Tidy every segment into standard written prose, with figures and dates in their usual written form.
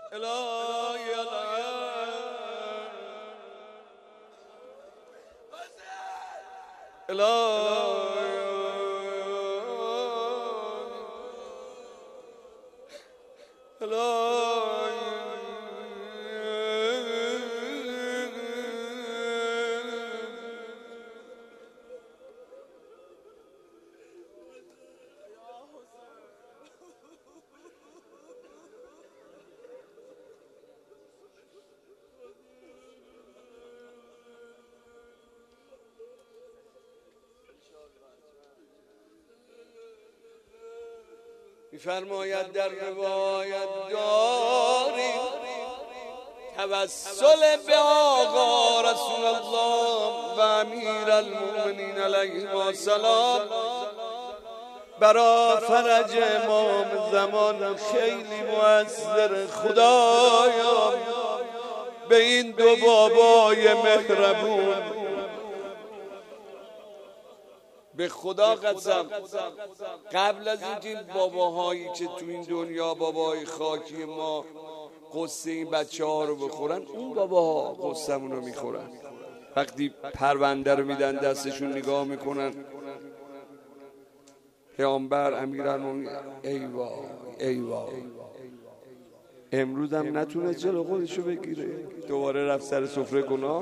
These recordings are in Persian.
الهی می‌فرماید در روایت داریم توسل به آقا رسول الله و امیر المؤمنین علیه السلام برای فرج امام زمان خیلی مؤثر. خدایا به این دو بابای مهربون به خدا قسم قبل از اینکه باباهایی که تو این دنیا بابای خاکی ما قصه این بچه ها رو بخورن، اون باباها قصه‌مون رو میخورن. وقتی پرونده رو میدن دستشون نگاه میکنن پیامبر امیرالمومنین ای وای ای وای، امروز هم نتونه جلو خودشو بگیره، دوباره رفت سر سفره گناه.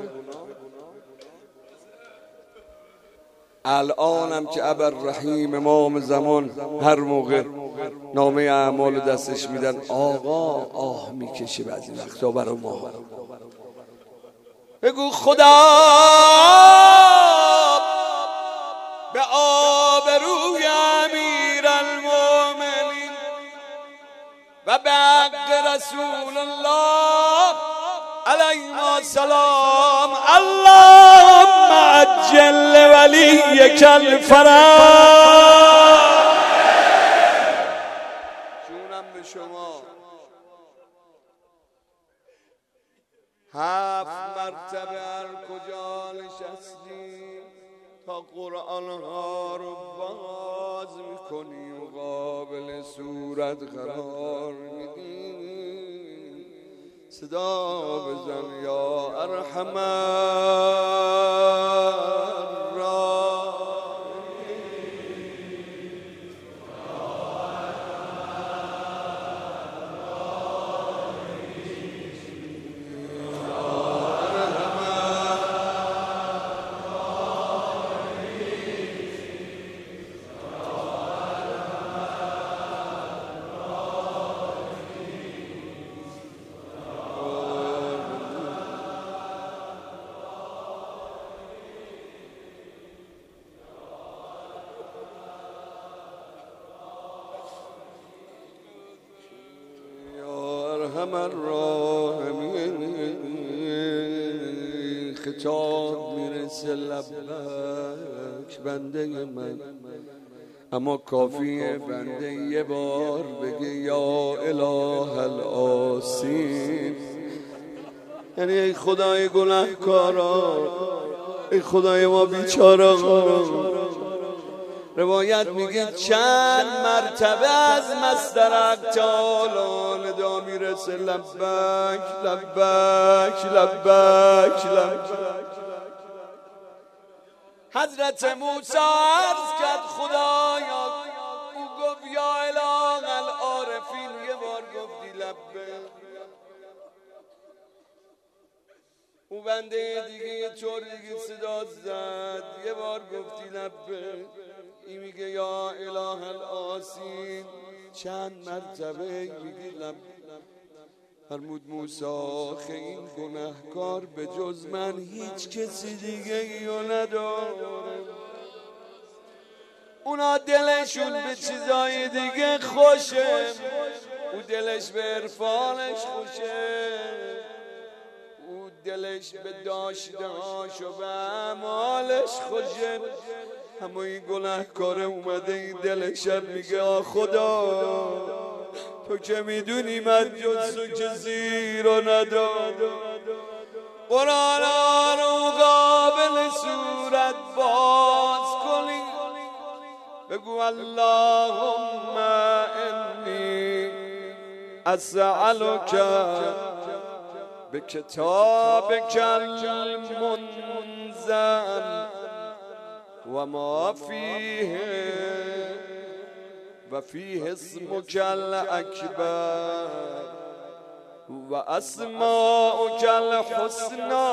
الانم که ابررحیم امام زمان هر موقع نامه اعمال دستش میدن آقا آه میکشه بعضی وقتا برا ما. بگو خدا به آبروی امیرالمومنین و به حق رسول الله علیه السلام اللهم عجل ولیک الفرج. جونم به شما 7 مرتبه هر کجا نشستیم تا قرآن ها رو باز میکنی و قابل صورت قرار میدی، صدا بزن یا ارحم الراحمین. خطاب میرسه لبک بنده من، اما کافیه بنده یه بار بگه یا اله الآسین، یعنی ای خدای گناهکارا، ای خدای ما بیچارا. روایت میگه چند مرتبه از مصدر اقتال ندا میرسه لبک لبک لبک لبک. حضرت موسی عرض کرد خدایا، او گفت یا اله العارفین، یه بار گفتی لبک. او بنده دیگه یه طور دیگه صدا زد، یه بار گفتی لبک. این میگه یا اله الآسین، چند مرتبه میگی لبک. فرمود موسی خیلی گناهکار به جز من هیچ کسی دیگه ایو نداره، اونا دلشون به چیزای دیگه خوشه، او دلش به عرفانش خوشه، او دلش به داشتهاش و به اعمالش خوشه. اما این گناهکار اومده این دلشم میگه آ خدا، تو که میدونی من جز تو کسی رو ندارم، قرآن رو قابل صورت باز کنی. بگو اللهم انی اسألك بكتابك المنزل وما فيه وفيه اسمك الأكبر وأسماؤك الحسنى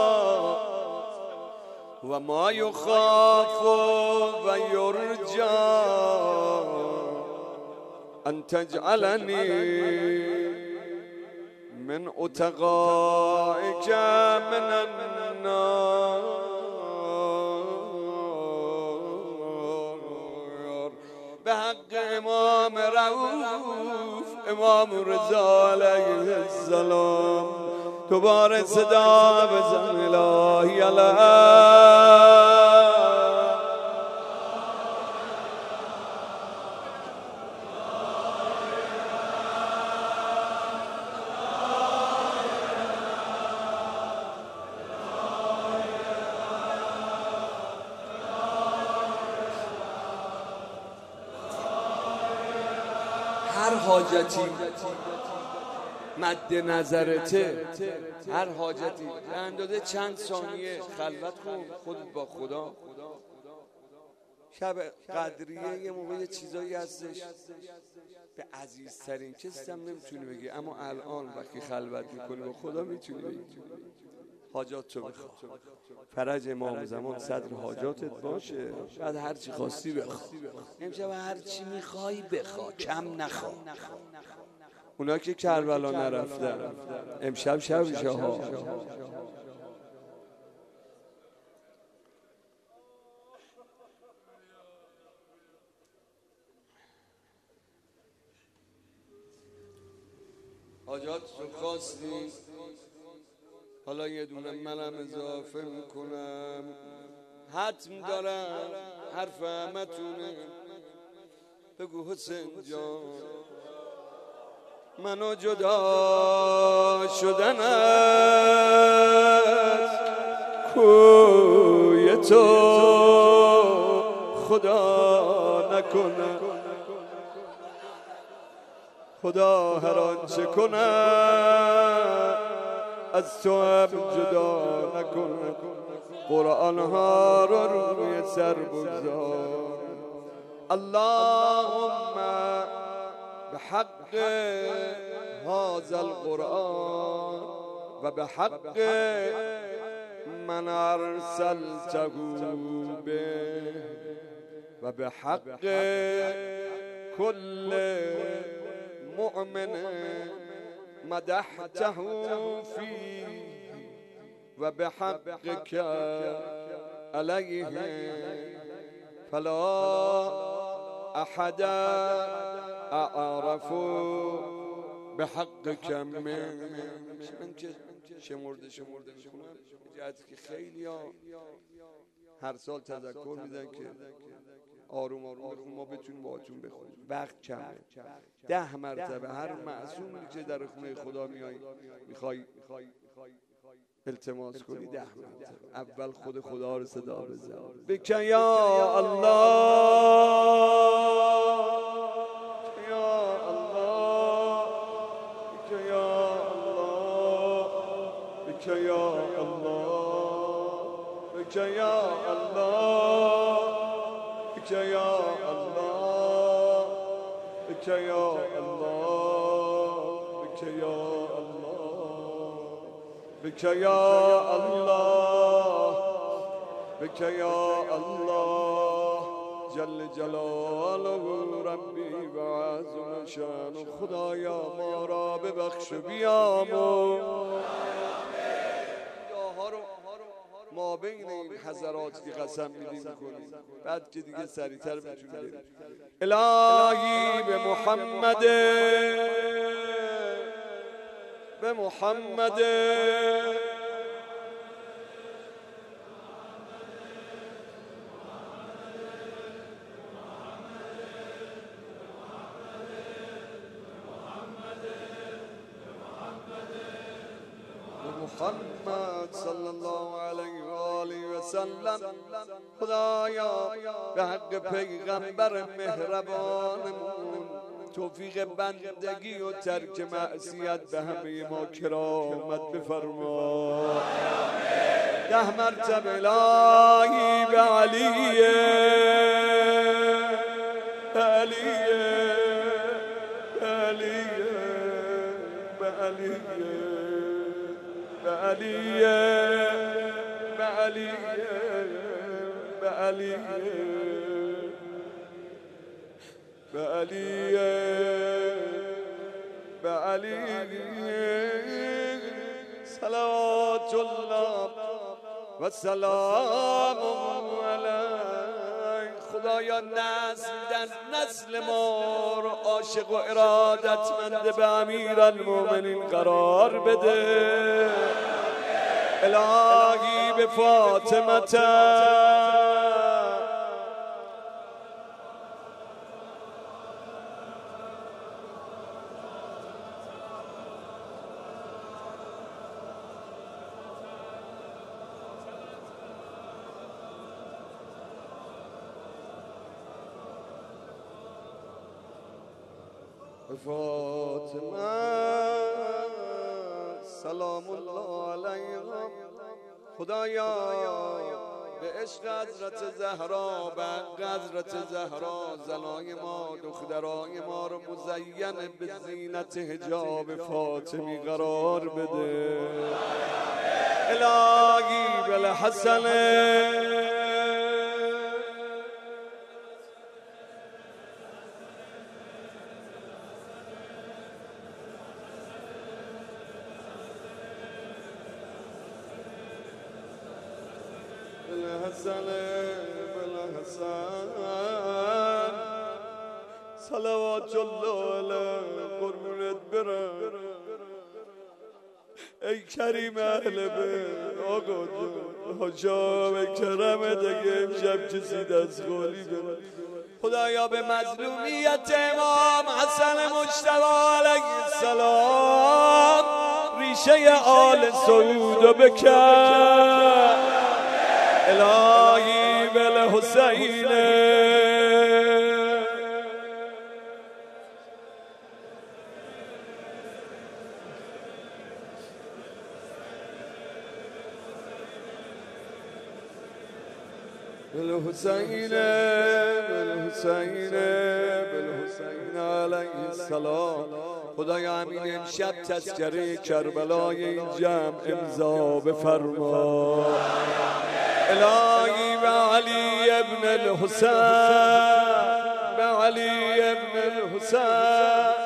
وما يخاف ويرجى أن تجعلني من أتقائك من النار بحق امام رؤوف امام رضا علیه السلام دوباره صدا بزن الهی هر حاجتی مد نظرته، هر حاجتی به اندازه چند ثانیه خلوت کن خودت با خدا. شب قدریه یه موقع یه چیزایی هستش به عزیزترین کسی هم نمیتونی بگی، اما الان وقتی خلوت میکنی با خدا میتونی بگی حاجات تو بخوا. فرج امام زمان صدر حاجاتت باشه، بعد هر چی خواستی بخوا. امشب هر چی میخوای بخوا، کم نخوا. اونا که کربلا نرفتن امشب شبشه ها. حاجات تو خواستی، حالا یه دونه منم اضافه میکنم. حتم دارم حرف همتونه. بگو حسین جان منو جدا شدن از کوی تو خدا نکنه، خدا هر آنچه کنه از تو هم جدا نکنه. قرآن ها رو روی سر بگذار. اللهم بحق هذا القرآن و بحق من ارسلته به و بحق كل مؤمن مدحته فيه و بحقك عليه فلا احد اعرف بحقك من که شمرده میکنم. جهتی که خیلی ها هر سال تذکر میدن که آروم آروم بخون، ما بتونیم باهاتون بخونیم. وقت کمه. 10 مرتبه هر معصومی که در خونه خدا میخوای التماس کنی 10 مرتبه اول خود خدا رو صدا بزن. بک یا الله یا الله بک یا الله بک یا الله بک یا الله بک یا الله بک یا الله بک یا بك يا الله بك يا الله جل جلاله ربی و عظم شأنه. خدایا ما را ببخش و بیامرز. ما بین این حضرات که قسم میدیم کنیم، بعد که دیگه سریعتر بتونیم بریم. الهی به محمد به محمد محمد صلی الله علیه و آله و سلم. خدایا به حق پیغمبر مهربانمون توفیق بندگی و ترک معصیت به همه ما کرامت بفرما. 10 مرتبه الهی به علیه به علیه به علیه به علیه به علیه به علیه به علیه به علیه به علیه صلوات الله و سلام علیه. خدایا نسل در نسل ما رو عاشق و ارادتمند به امیرالمومنین قرار بده. الهی به فاطمه فاطمه سلام الله علیها. خدایا به عشق حضرت زهرا، به حضرت زهرا زنای ما دخترای ما رو مزین به زینت حجاب فاطمی قرار بده. الهی بالحسن بالحسن صلوات الله علیه. قربونت برم ای کریم اهل بیت. آقا جان حجاب کرم دیگه امشب کسی دست خالی بره. خدایا به مظلومیت امام حسن مجتبی علیه السلام ریشه آل سعودو بکن. الهی بالحسین بالحسین بالحسین بالحسین علیه السلام. خدایا همین امشب تذکره کربلای این جمع امضا بفرما. الهی به علی ابن الحسین به علی ابن الحسین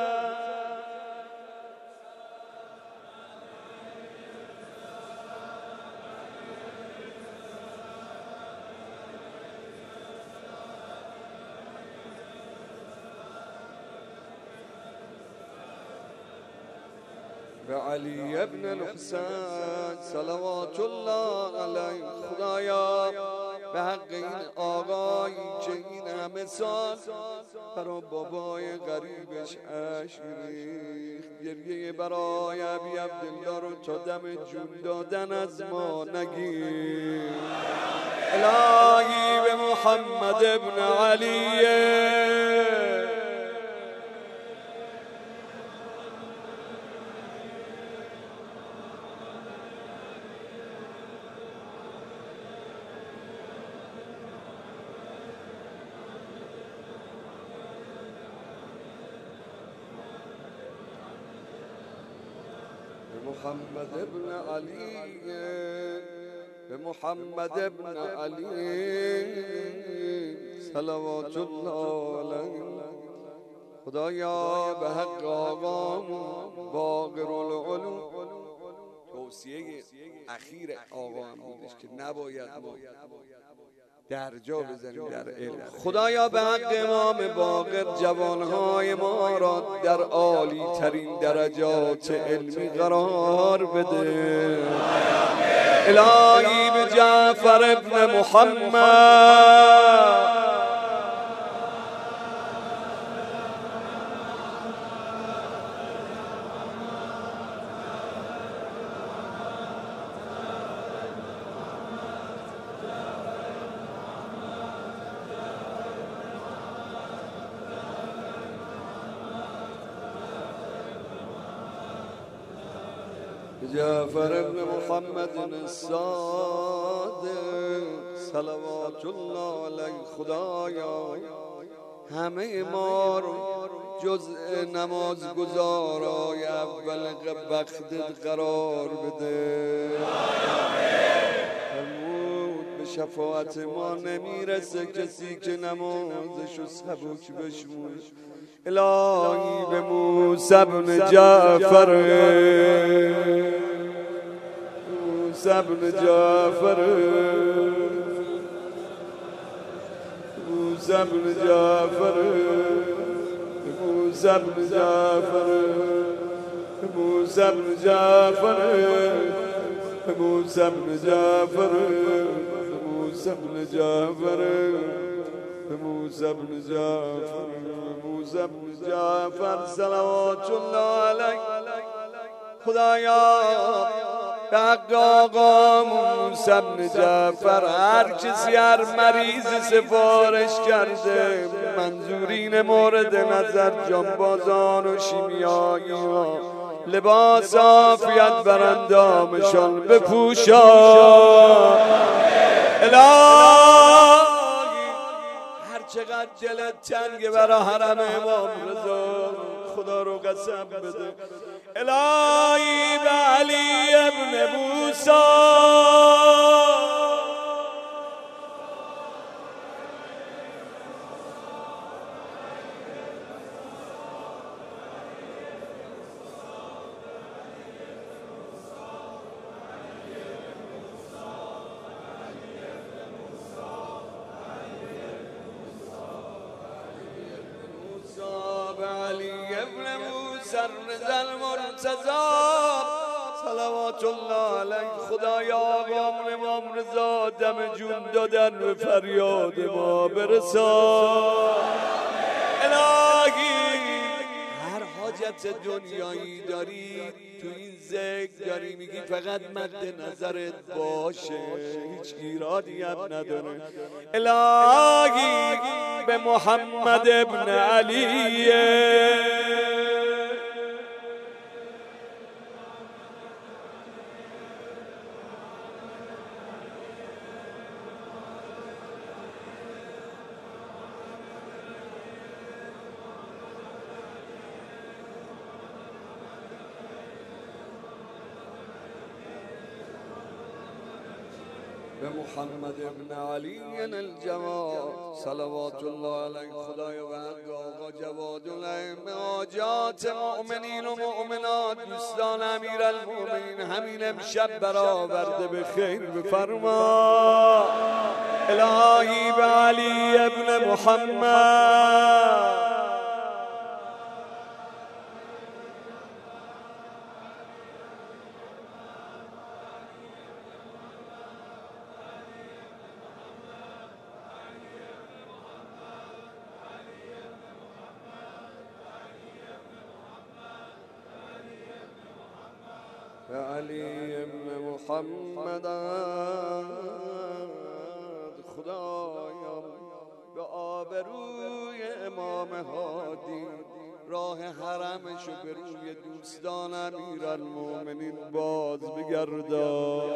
به علی ابن الحسین صلوات الله علیه. خدایا به حق این آقایی که این همه سال برای بابای غریبش اشک ریخت، گریه برای ابی عبدالله رو تا دم جون دادن از ما نگیر. الهی به محمد ابن علیه محمد ابن علی به محمد ابن علی صلوات الله علیه. خدایا به حق آقامون باقر العلوم، توصیه اخیر آقا هم بودش که نباید ما درجا بزنیم در علم. خدایا به حق امام باقر جوانهای ما را در عالی ترین درجات علمی قرار بده. الهی به جعفر ابن محمد جعفر ابن محمد الصادق صلوات الله علیه. خدایا همه ما رو جزء نمازگزارای اول وقتت قرار بده. فرمود به شفاعت ما نمیرسه کسی که نمازشو سبک بشمونه. الهی به موسی بن جعفر، موسی بن جعفر، موسی بن جعفر، موسی بن جعفر، موسی بن جعفر، موسی بن جعفر، موسی بن جعفر، موسی بن جعفر، موسی بن جعفر صلوات الله علیه. خدایا به حق آقا موسی بن جعفر هر کسی هر مریضی سفارش کرده، منظورین مورد نظر جانبازان و شیمیایی ها، لباس عافیت بر اندامشان بپوشان. الهی هر چقدر دلت تنگه برای حرم امام رضا، خدا رو قسم بده الهی به علی ابن موسی رضا المرتضی صلوات الله علیه. خدایا آقامون امام رضا دم جون دادن به فریاد ما برسان. الهی هر حاجت دنیایی داری تو این ذکر داری میگی فقط مد نظرت باشه، هیچ ایرادی هم نداره. الهی به محمد ابن علی به محمد ابن علی الجواد صلوات الله علیه. خدایا به حق آقا جواد الائمه حاجات مؤمنین و مؤمنات دوستان امیرالمؤمنین همین امشب برآورده به خیر بفرما. الهی به علی ابن محمد علی ابن محمد خدایا به آبروی امام هادی راه حرمشو به روی دوستان امیرالمؤمنین باز بگردان.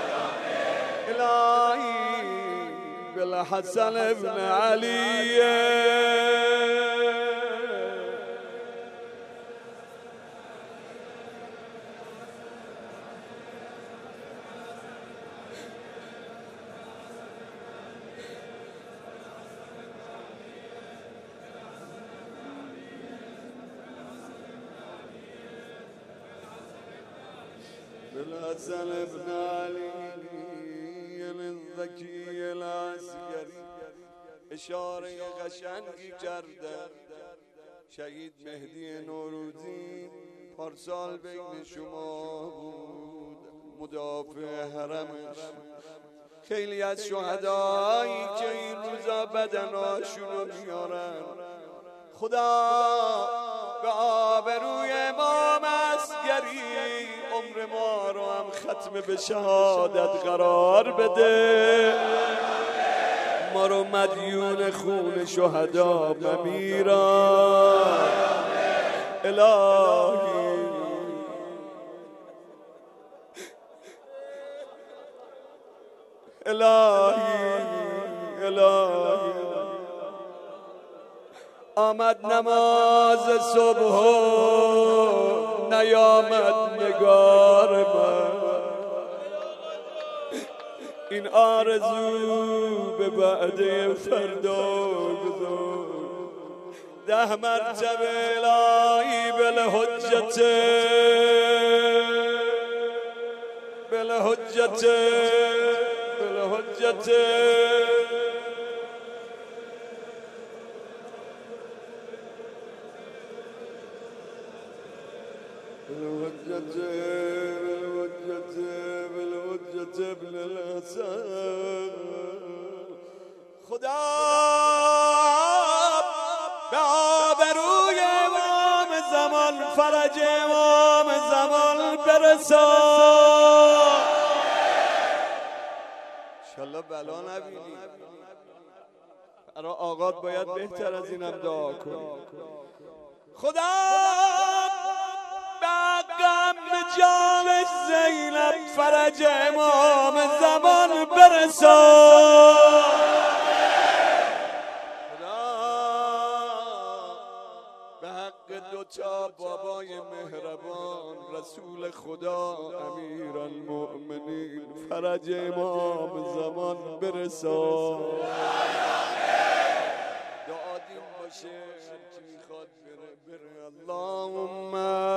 الهی بالحسن ابن علی بالحسن ابن علی الذکی العسکری اشاره قشنگی کردن. شهید مهدی نوروزی پارسال بین شما بود، مدافع حرمش. خیلی از شهدایی که این روزا بدناشون رو میارن، خدا به آبروی امام عسکری عمر ما رو هم ختم به شهادت قرار بده، ما رو مدیون خون شهدا ممیران. الهی الهی الهی آمد نماز صبح و نیامد نگار من، این آرزو به بعد فردا گذار. 10 مرتبه الهی بالحجت بالحجت بالحجت بالحجت بالحجت بالحجت ابن الحسن. خدا به آبروی امام زمان فرج امام زمان برسان. انشالله بلا نبینی. برای آقات باید بهتر از اینم دعا کنی. خدا به غم جانش زینب فرج امام زمان برسان. به حق دوتا بابای مهربان رسول خدا امیرالمؤمنین فرج امام زمان برسان. دعا دین باشه، هرچی میخواد بره. اللهم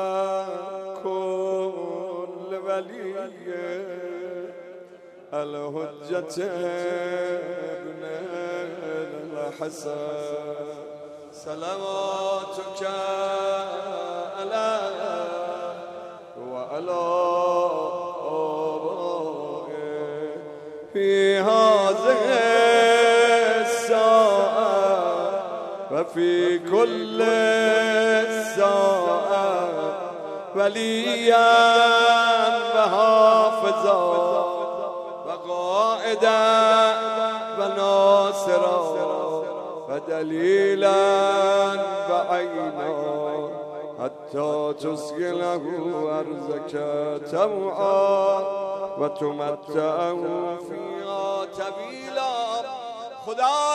کن ولی الحجت ابن الحسن صلواتك علیه و علی آبائه فی هذه الساعه و فی کل ساعه ولیا و حافظا و قائدا و ناصرا و دلیلا و عینا حتی تسکنه ارضک طوعا و تمتعه فیها طویلا. خدا